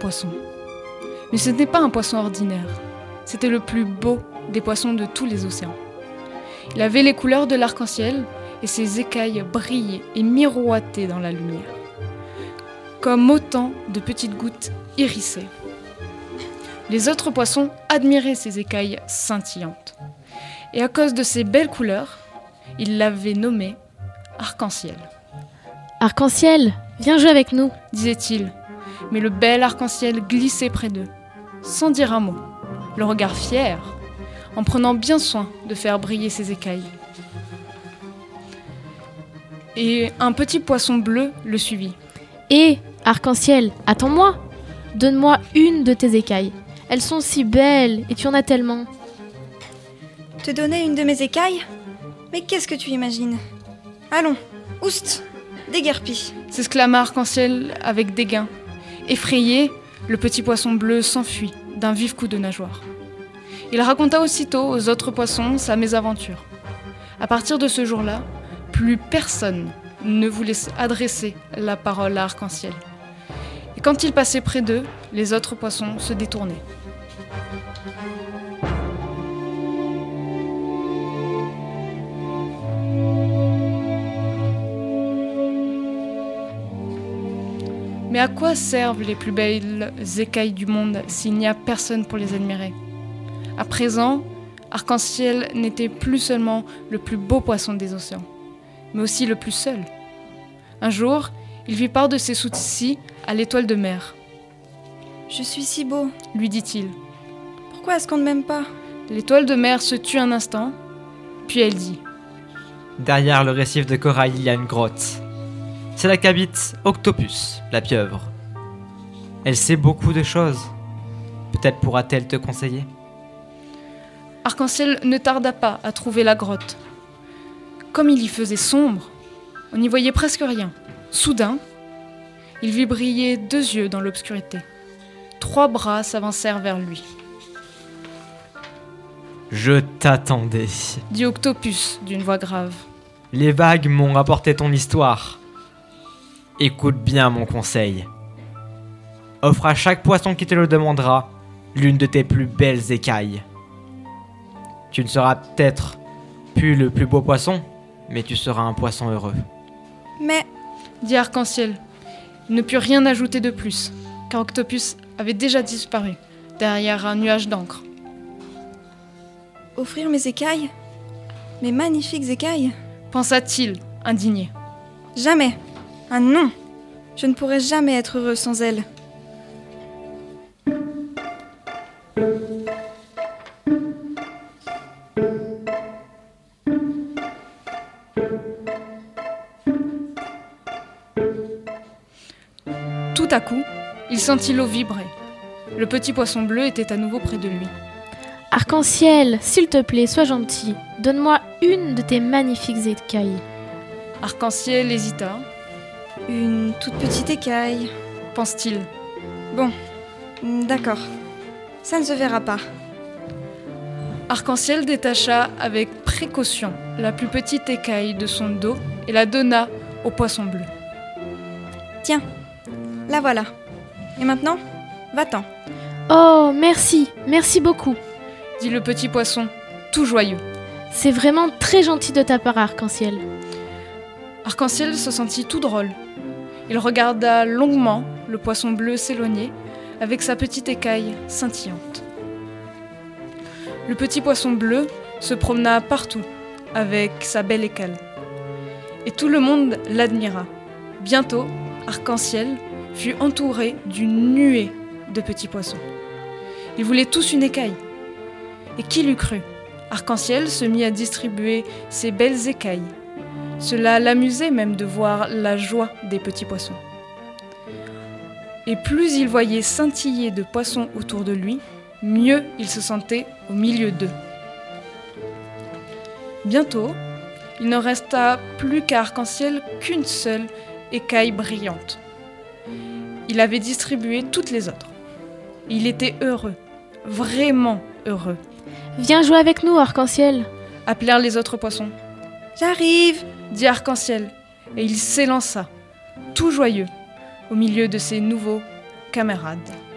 poisson. Mais ce n'était pas un poisson ordinaire. C'était le plus beau des poissons de tous les océans. Il avait les couleurs de l'arc-en-ciel et ses écailles brillaient et miroitaient dans la lumière, comme autant de petites gouttes irisées. Les autres poissons admiraient ses écailles scintillantes. Et à cause de ses belles couleurs, ils l'avaient nommé arc-en-ciel. Arc-en-ciel, viens jouer avec nous, disait-il. Mais le bel arc-en-ciel glissait près d'eux, sans dire un mot, le regard fier, en prenant bien soin de faire briller ses écailles. Et un petit poisson bleu le suivit. Hé, arc-en-ciel, attends-moi. Donne-moi une de tes écailles. Elles sont si belles et tu en as tellement. Te donner une de mes écailles ? Mais qu'est-ce que tu imagines ? Allons, oust, déguerpis. S'exclama arc-en-ciel avec dégain. Effrayé, le petit poisson bleu s'enfuit d'un vif coup de nageoire. Il raconta aussitôt aux autres poissons sa mésaventure. À partir de ce jour-là, plus personne ne voulait adresser la parole à arc-en-ciel. Et quand il passait près d'eux, les autres poissons se détournaient. Mais à quoi servent les plus belles écailles du monde s'il n'y a personne pour les admirer ? À présent, arc-en-ciel n'était plus seulement le plus beau poisson des océans, mais aussi le plus seul. Un jour, il vit part de ses soucis à l'étoile de mer. « Je suis si beau, lui dit-il. Pourquoi est-ce qu'on ne m'aime pas ? L'étoile de mer se tut un instant, puis elle dit : Derrière le récif de corail, il y a une grotte. C'est là qu'habite Octopus, la pieuvre. Elle sait beaucoup de choses. Peut-être pourra-t-elle te conseiller ? Arc-en-ciel ne tarda pas à trouver la grotte. Comme il y faisait sombre, on n'y voyait presque rien. Soudain, il vit briller 2 yeux dans l'obscurité. 3 bras s'avancèrent vers lui. « Je t'attendais, » dit Octopus d'une voix grave. « Les vagues m'ont rapporté ton histoire. Écoute bien mon conseil. Offre à chaque poisson qui te le demandera l'une de tes plus belles écailles. Tu ne seras peut-être plus le plus beau poisson, mais tu seras un poisson heureux. » Mais, dit arc-en-ciel, il ne put rien ajouter de plus, car Octopus avait déjà disparu derrière un nuage d'encre. offrir mes écailles ? Mes magnifiques écailles ? Pensa-t-il, indigné. Jamais ! Ah non ! Je ne pourrai jamais être heureux sans elles. Tout à coup, il sentit l'eau vibrer. Le petit poisson bleu était à nouveau près de lui. Arc-en-ciel, s'il te plaît, sois gentil. Donne-moi une de tes magnifiques écailles. Arc-en-ciel hésita. Une toute petite écaille. Pense-t-il. Bon, d'accord. Ça ne se verra pas. Arc-en-ciel détacha avec précaution la plus petite écaille de son dos et la donna au poisson bleu. Tiens, la voilà. Et maintenant, va-t'en. Oh, merci, merci beaucoup, dit le petit poisson, tout joyeux. C'est vraiment très gentil de ta part, Arc-en-ciel. Arc-en-ciel se sentit tout drôle. Il regarda longuement le poisson bleu s'éloigner avec sa petite écaille scintillante. Le petit poisson bleu se promena partout avec sa belle écaille. Et tout le monde l'admira. Bientôt, Arc-en-ciel fut entouré d'une nuée de petits poissons. Ils voulaient tous une écaille. Et qui l'eût cru ? Arc-en-ciel se mit à distribuer ses belles écailles. Cela l'amusait même de voir la joie des petits poissons. Et plus il voyait scintiller de poissons autour de lui, mieux il se sentait au milieu d'eux. Bientôt, il ne resta plus qu'à Arc-en-ciel qu'une seule écaille brillante. Il avait distribué toutes les autres. Il était heureux, vraiment heureux. Viens jouer avec nous, Arc-en-ciel, appelèrent les autres poissons. J'arrive, dit Arc-en-ciel, et il s'élança, tout joyeux, au milieu de ses nouveaux camarades.